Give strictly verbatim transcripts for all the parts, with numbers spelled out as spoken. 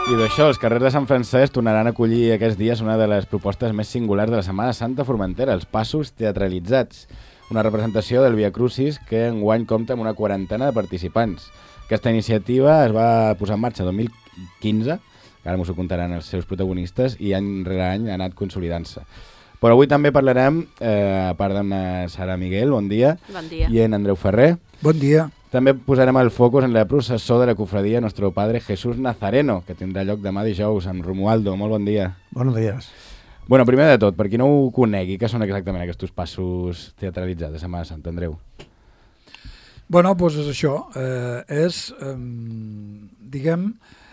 I d'això, els carrers de Sant Francesc tornaran a acollir aquests dies una de les propostes més singulars de la Setmana Santa Formentera, els passos teatralitzats. Una representació del Via Crucis que enguany compta amb una quarantena de participants. Aquesta iniciativa es va posar en marxa el dos mil quinze, que ara m'ho contaran els seus protagonistes, i any rere any ha anat consolidant-se. Però avui també parlarem, eh, a part d'en Sara Miguel, bon dia, bon dia, i en Andreu Ferrer. Bon dia. També posarem el focus en la processó de la cofradia Nuestro Padre Jesús Nazareno, que tindrà lloc demà dijous amb Romualdo. Molt bon dia. Bons dies. Bueno, primer de tot, per qui no ho conegui, què són exactament aquests passos teatralitzats de Setmana Santa, Andreu? Bueno, doncs és això. Eh, és, eh, diguem,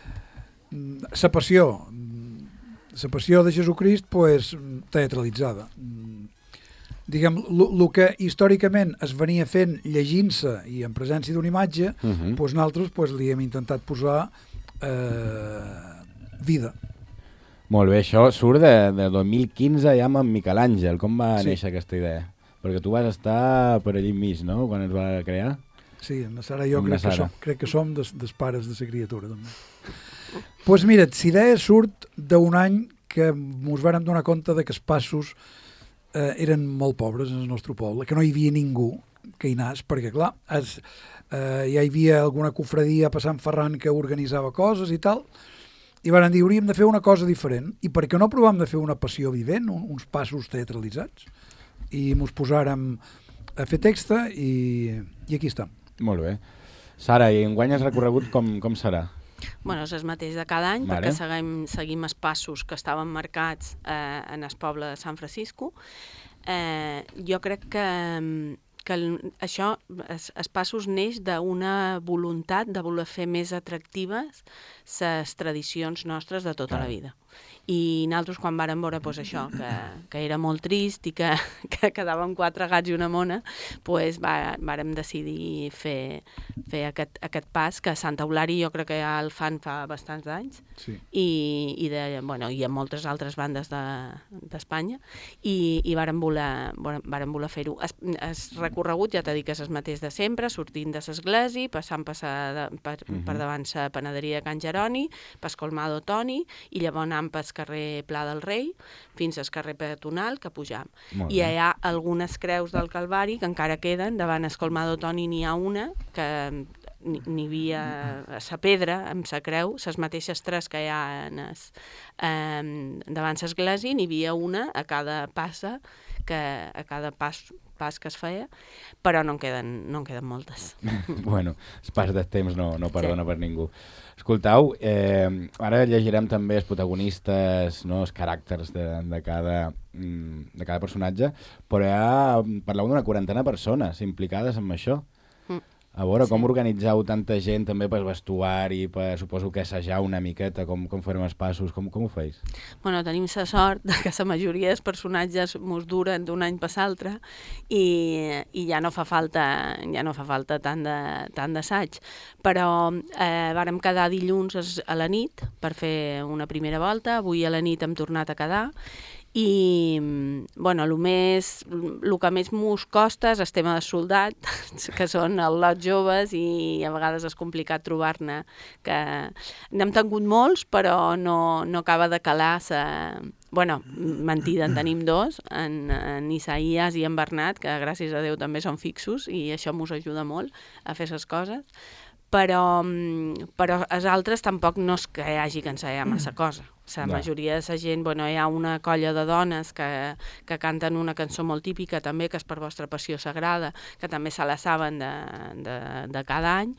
la passió, la passió de Jesucrist pues, teatralitzada. Diguem, el que històricament es venia fent llegint-se i en presència d'una imatge, uh -huh. doncs nosaltres pues, li hem intentat posar eh, vida. Molt bé, això surt de, de dos mil quinze ja amb en Miquel Àngel. Com va sí. néixer aquesta idea? Perquè tu vas estar per allí enmig, no?, quan es va crear. Sí, en la Sara i jo crec, Sara. Que som, crec que som des, des pares de la criatura. Doncs pues mira, la idea surt d'un any que ens vàrem donar compte de que els passos Eh, eren molt pobres en el nostre poble, que no hi havia ningú que hi anés, perquè clar, es, eh, ja hi havia alguna cofradia passant Ferran que organitzava coses i tal, i van dir, hauríem de fer una cosa diferent, i per què no provam de fer una passió vivent, un, uns passos teatralitzats, i ens posàrem a fer texta i, i aquí està. Molt bé. Sara, i enguany has recorregut com, com serà? Bueno, és el mateix de cada any, vale. perquè seguim, seguim els passos que estaven marcats eh, en el poble de Sant Francisco. Eh, jo crec que, que el, això, els, els passos neix d'una voluntat de voler fer més atractives les tradicions nostres de tota Clar. La vida. I nosaltres quan vàrem veure pues, això, que, que era molt trist i que, que quedàvem quatre gats i una mona, pues, va, vàrem decidir fer, fer aquest, aquest pas, que a Sant Eulari jo crec que ja el fan fa bastants anys, sí. i, i, de, bueno, i en moltes altres bandes d'Espanya, de, i, i vàrem voler, vàrem voler fer-ho. Es, es recorregut, ja t'he dit que és el mateix de sempre, sortint de l'església, passant passar de, per, uh -huh. per davant la panaderia de Can Jeroni, pas Colmado Toni, i llavors anant pel carrer Pla del Rei fins al carrer Peatonal que pujam. I hi ha algunes creus del Calvari que encara queden, davant el Colmado Toni n'hi ha una que n'hi havia a la pedra, amb la creu, les mateixes tres que hi ha en es, eh, davant l'església, n'hi havia una a cada passa, que a cada pas pas que es feia, però no en queden, no en queden moltes. Bueno, el pas de temps no, no perdona sí. per ningú. Escoltau, eh, ara llegirem també els protagonistes, no, els caràcters de, de, cada, de cada personatge, però ja parleu d'una quarantena de persones implicades en això. Mm. A veure, com sí. organitzeu tanta gent també per vestuari, per, suposo que assajar una miqueta, com, com farem els passos, com, com ho feis? Bueno, tenim la sort que la majoria dels personatges mos duren d'un any per l'altre i, i ja no fa falta, ja no fa falta tant de, tant d'assaig. Però eh, vàrem quedar dilluns a la nit per fer una primera volta, avui a la nit hem tornat a quedar, i bueno, el, més, el que més mos costa és el tema de soldat, que són els lots joves i a vegades és complicat trobar-ne, que n'hem tingut molts però no, no acaba de calar sa... Bueno, mentida, en tenim dos, en, en Isaías i en Bernat, que gràcies a Déu també són fixos i això mos ajuda molt a fer les coses, però, però els altres tampoc no és que hi hagi que ensaiar massa cosa. La no. majoria de la gent, bueno, hi ha una colla de dones que, que canten una cançó molt típica també, que és Per vostra passió sagrada, que també se la saben de, de, de cada any,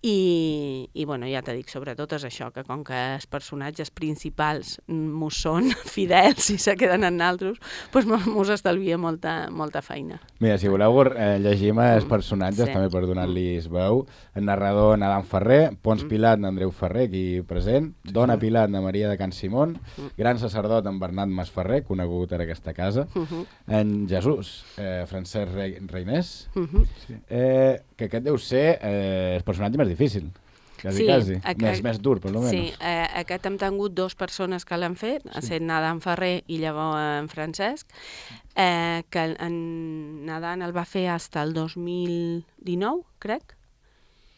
i, i bueno, ja t'he dit, sobretot és això, que com que els personatges principals mos són fidels i se queden en nosaltres, doncs mos estalvia molta, molta feina. Mira, si voleu eh, llegim els personatges, sí. també per donar-los veu. El narrador Nadal Ferrer, Pons Pilat d'Andreu Ferrer, aquí present, Dona Pilat de Maria de Can Simón, gran sacerdot en Bernat Masferrer, conegut en aquesta casa, uh-huh. en Jesús, eh, Francesc Re Reinés, uh-huh. eh, que aquest deu ser eh, el personatge més difícil, quasi, sí, quasi, aquest, més, més dur, per almenys. Sí, eh, aquest hem tingut dues persones que l'han fet, sí. sent Nadal Ferrer i llavors en Francesc, eh, que en Nadal el va fer fins al dos mil dinou, crec,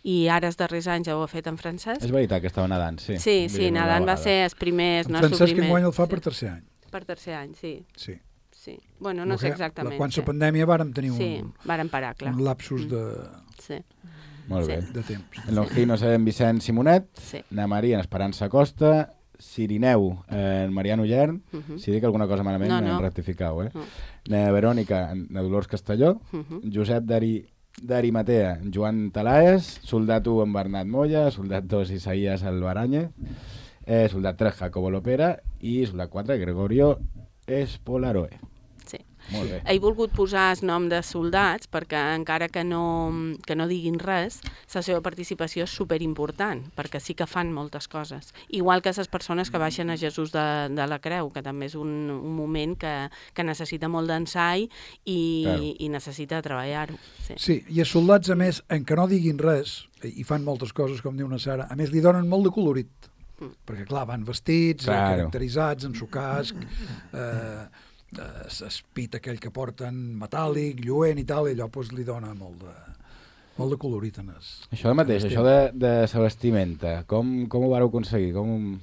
i ara els darrers anys ja ho ha fet en Francesc. És veritat que estava nedant, sí. Sí, sí, nedant va ser els primers... En Francesc enguany el fa per tercer any. Per tercer any, sí. Sí. Sí. Bueno, no sé exactament. Quan la pandèmia vàrem tenir un, sí, vàrem parar, clar. un lapsus de, sí. Molt bé. de temps. En Longinos en Vicent Simonet, sí. na Maria en Esperança Costa, Sirineu en Mariano Llern, uh -huh. si dic alguna cosa malament no, no. em rectificau, eh? Uh -huh. Na Verònica en Dolors Castelló, uh -huh. Josep Dari d'Arimatea, Joan Talaes, Soldat u en Bernat Molla, Soldat dos Isaías Albaranya, eh, Soldat tres Jacobo Lopera i Soldat quatre Gregorio Espolaroe. Sí. Molt bé. He volgut posar el nom de soldats perquè encara que no, que no diguin res, la seva participació és superimportant, perquè sí que fan moltes coses. Igual que les persones que baixen a Jesús de, de la Creu, que també és un, un moment que, que necessita molt d'ensai i, claro. i necessita treballar-ho. Sí. sí, i els soldats, a més, en que no diguin res, i fan moltes coses, com diu una Sara, a més li donen molt de colorit, mm. perquè clar, van vestits, claro. caracteritzats, en su casc, eh, l'espit aquell que porten metàl·lic, lluent i tal, i allò pues, li dona molt de, molt de colorit en es. Això mateix, això de, de la vestimenta, com, com ho vareu aconseguir? Com...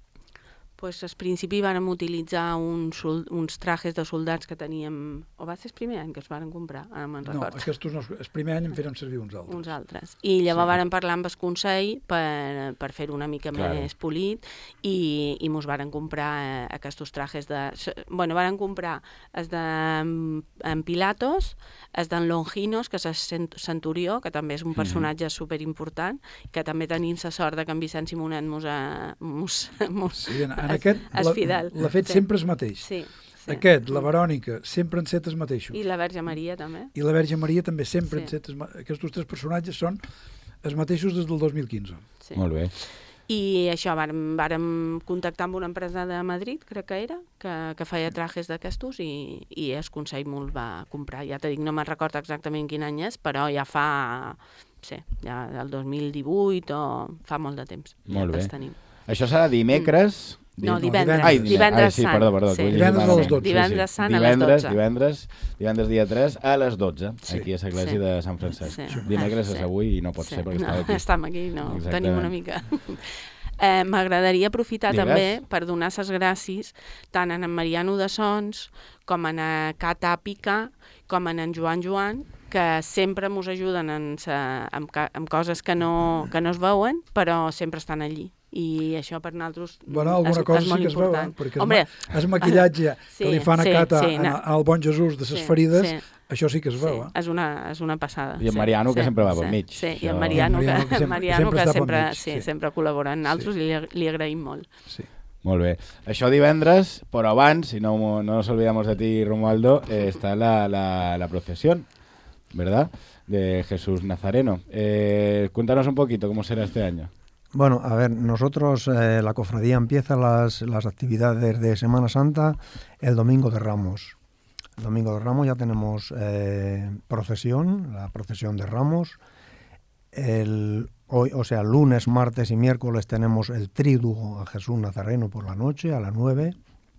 Pues, al principi vàrem utilitzar uns, uns trajes de soldats que teníem... O va ser el primer any que es varen comprar? Ara me'n recordo. No, aquests no, el primer any en feren servir uns altres. Uns altres. I llavors sí. vàrem parlar amb el Consell per, per fer-ho una mica claro. més polit i, i mos varen comprar eh, aquests trajes de... Bueno, varen comprar els de en Pilatos, els d'en Longinos, que és el centurió, que també és un personatge mm. superimportant, que també tenim la sort de que en Vicent Simonet mos ha... Mos, mos, sí, en, en aquest l'ha fet sí. sempre el mateix. Sí, sí. Aquest, la Verònica, sempre han set els mateixos. I la Verge Maria també. I la Verge Maria també sempre sí. han set els mateixos. Aquests tres personatges són els mateixos des del dos mil quinze. Sí. Molt bé. I això, vàrem, vàrem contactar amb una empresa de Madrid, crec que era, que, que feia trajes d'aquestos i, i el Consell me'ls va comprar. Ja t'he dit, no me'n recordo exactament quin any és, però ja fa, sí, ja el dos mil divuit o fa molt de temps. Molt ja bé. tenim. Això serà dimecres... No, divendres. Ai, divendres Ai, sí, sant. perdó, perdó. Sí. Divendres a les dotze. Divendres sant sí, sí. a les dotze. Divendres, divendres dia tres a les dotze, sí. aquí a l'església sí. de Sant Francesc. Sí. Dimecres sí. és avui i no pot sí. ser perquè no, estava aquí. Estem aquí, no, Exactament. tenim una mica... Eh, M'agradaria aprofitar Digues. també per donar les gràcies tant a en Mariano de Sons com a en Cata Pica com a en Joan Joan, que sempre ens ajuden en, sa, en, en coses que no, que no es veuen, però sempre estan allí. I això per nosaltres bueno, alguna és, cosa és molt sí que es important. Veu, perquè Hombre, el maquillatge sí, que li fan a sí, Cata sí, no. al Bon Jesús de les sí, ferides, sí. això sí que es veu. Sí, eh? és, una, és una passada. I en Mariano, sí, que sí, sempre va pel sí, mig. Sí, això... i en Mariano, que, Mariano, que sempre, Mariano, sempre, que sempre, sempre, sí, sí, sí. sempre col·labora amb nosaltres sí. i li, li agraïm molt. Sí. Molt bé. Això divendres, però abans, si no, no nos olvidamos de ti, Romualdo, eh, está la, la, la procesión, ¿verdad?, de Jesús Nazareno. Eh, cuéntanos un poquito cómo será este año. Bueno, a ver, nosotros, eh, la cofradía empieza las, las actividades de Semana Santa el Domingo de Ramos. El Domingo de Ramos ya tenemos eh, procesión, la procesión de Ramos. El, hoy, o sea, lunes, martes y miércoles tenemos el tríduo a Jesús Nazareno por la noche a las nueve.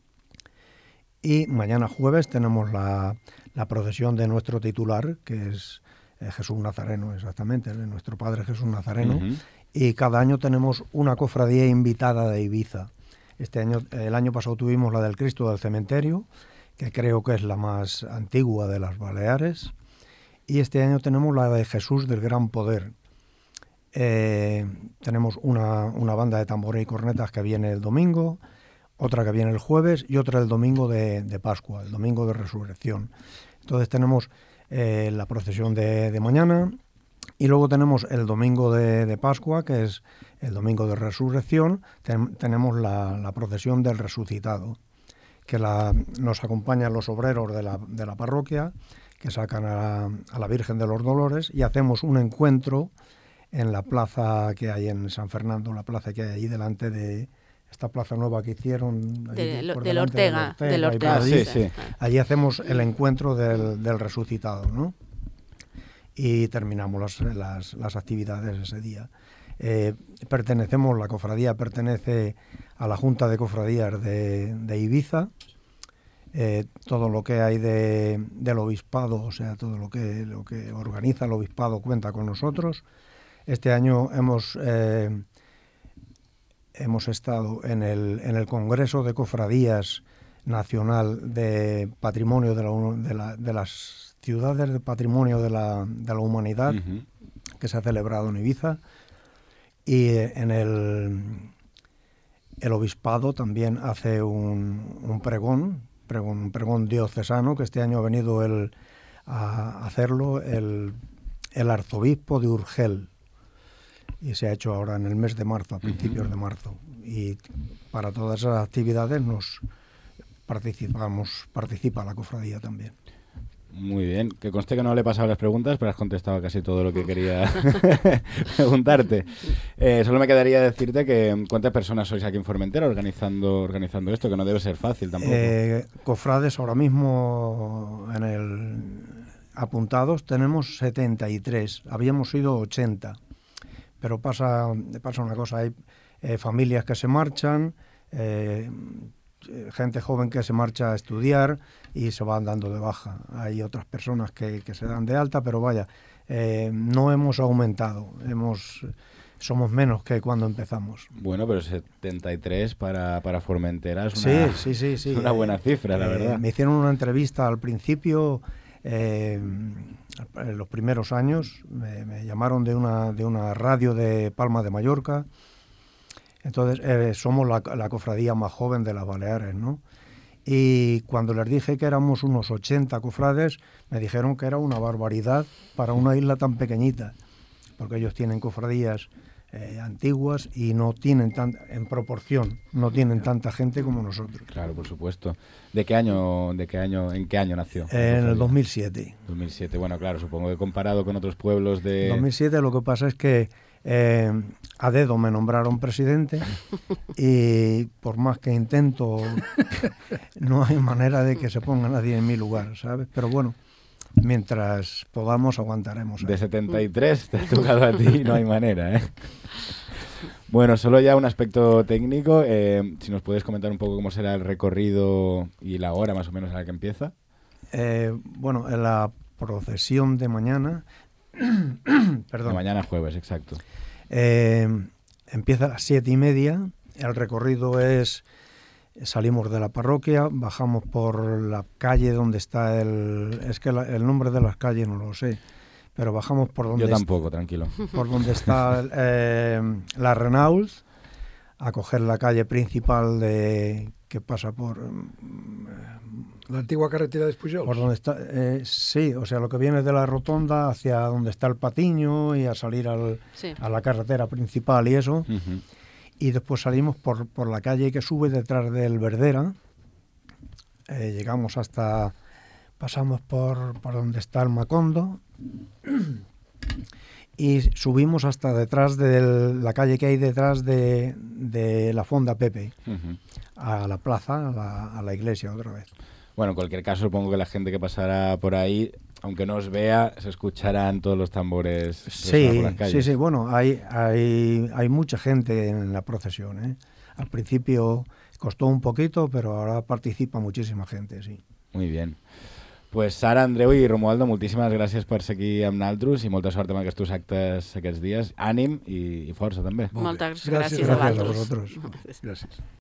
Y mañana jueves tenemos la, la procesión de nuestro titular, que es eh, Jesús Nazareno, exactamente, de nuestro Padre Jesús Nazareno. Uh-huh. Y cada año tenemos una cofradía invitada de Ibiza. Este año, el año pasado tuvimos la del Cristo del Cementerio, que creo que es la más antigua de las Baleares. Y este año tenemos la de Jesús del Gran Poder. Eh, tenemos una, una banda de tambores y cornetas que viene el domingo, otra que viene el jueves y otra el domingo de, de Pascua, el domingo de Resurrección. Entonces tenemos eh, la procesión de, de mañana y luego tenemos el domingo de, de Pascua, que es el domingo de Resurrección. Ten, tenemos la, la procesión del Resucitado, que la, nos acompañan los obreros de la, de la parroquia, que sacan a la, a la Virgen de los Dolores y hacemos un encuentro en la plaza que hay en San Fernando, la plaza que hay ahí delante de esta plaza nueva que hicieron. De, allí, lo, por del Ortega. Ortega, Del Ortega, sí, sí. Allí hacemos el encuentro del, del Resucitado, ¿no? Y terminamos las, las, las actividades ese día. Eh, pertenecemos, la cofradía pertenece a la Junta de Cofradías de, de Ibiza. Eh, todo lo que hay de, del obispado, o sea, todo lo que, lo que organiza el obispado cuenta con nosotros. Este año hemos, eh, hemos estado en el, en el Congreso de Cofradías Nacional de Patrimonio de, la, de, la, de las Ciudades de Patrimonio de la, de la Humanidad, uh-huh. que se ha celebrado en Ibiza, y en el, el Obispado también hace un, un pregón, pregón, un pregón diocesano, que este año ha venido el, a hacerlo el, el arzobispo de Urgel, y se ha hecho ahora en el mes de marzo, a principios uh-huh. de marzo, y para todas esas actividades nos participamos, participa la cofradía también. Muy bien, que conste que no le he pasado las preguntas, pero has contestado casi todo lo que quería preguntarte. Eh, solo me quedaría decirte que cuántas personas sois aquí en Formentera organizando organizando esto, que no debe ser fácil tampoco. Eh, cofrades ahora mismo en el apuntados tenemos setenta y tres, habíamos sido ochenta, pero pasa, pasa una cosa, hay eh, familias que se marchan, eh, gente joven que se marcha a estudiar y se van dando de baja. Hay otras personas que, que se dan de alta, pero vaya, eh, no hemos aumentado, hemos somos menos que cuando empezamos. Bueno, pero setenta y tres para, para Formentera es una, sí, sí, sí, sí. Es una buena cifra, eh, la verdad. Me hicieron una entrevista al principio, eh, en los primeros años, me, me llamaron de una, de una radio de Palma de Mallorca. Entonces, eh, somos la, la cofradía más joven de las Baleares, ¿no? Y cuando les dije que éramos unos ochenta cofrades, me dijeron que era una barbaridad para una isla tan pequeñita, porque ellos tienen cofradías eh, antiguas y no tienen tan, en proporción, no tienen tanta gente como nosotros. Claro, por supuesto. ¿De qué año, de qué año, en qué año nació? En el dos mil siete. dos mil siete, bueno, claro, supongo que comparado con otros pueblos de... dos mil siete lo que pasa es que Eh, a dedo me nombraron presidente y por más que intento no hay manera de que se ponga nadie en mi lugar, ¿sabes? Pero bueno, mientras podamos aguantaremos. Ahí. De setenta y tres te ha tocado a ti, no hay manera, ¿eh? Bueno, solo ya un aspecto técnico, eh, si nos puedes comentar un poco cómo será el recorrido y la hora más o menos a la que empieza. Eh, bueno, en la procesión de mañana... Perdón. De mañana jueves, exacto. Eh, empieza a las siete y media. El recorrido es, salimos de la parroquia, bajamos por la calle donde está el, es que la, el nombre de las calles no lo sé, pero bajamos por donde yo tampoco, está, tranquilo, por donde está eh, la Renault, a coger la calle principal de que pasa por la antigua carretera de Pujols. Por donde está, eh, sí, o sea, lo que viene de la rotonda hacia donde está el Patiño y a salir al, sí. a la carretera principal y eso. Uh-huh. Y después salimos por, por la calle que sube detrás del Verdera. Eh, llegamos hasta, pasamos por, por donde está el Macondo y subimos hasta detrás de la calle que hay detrás de, de la Fonda Pepe, uh-huh. a la plaza, a la, a la iglesia otra vez. Bueno, en cualquier caso, supongo que la gente que pasará por ahí, aunque no os vea, se escucharán todos los tambores sí, por las calles. Sí, sí, bueno, hay, hay, hay mucha gente en la procesión, ¿eh? Al principio costó un poquito, pero ahora participa muchísima gente, sí. Muy bien. Pues Sara, Andreu i Romualdo, moltíssimes gràcies per ser aquí amb naltros i molta sort amb aquests actes aquests dies. Ànim i, i força, també. Moltes gràcies, gràcies, gràcies a vosaltres. Gràcies.